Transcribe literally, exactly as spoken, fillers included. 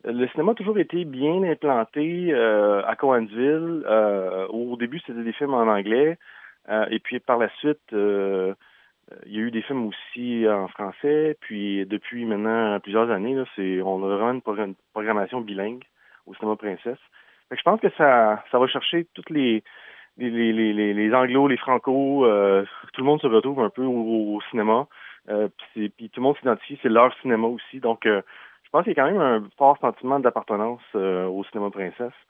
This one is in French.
Le cinéma a toujours été bien implanté euh, à Cowansville. Euh, au début, c'était des films en anglais. Euh, et puis par la suite, euh, il y a eu des films aussi en français. Puis depuis maintenant plusieurs années, là, c'est, on a vraiment une, progr- une programmation bilingue au cinéma Princesse. Fait que je pense que ça, ça va chercher toutes les, les, les, les, les, les anglos, les franco. Euh, tout le monde se retrouve un peu au, au cinéma. Euh, puis, c'est- puis tout le monde s'identifie, c'est leur cinéma aussi. Donc, euh, je pense qu'il y a quand même un fort sentiment d'appartenance euh, au cinéma Princesse.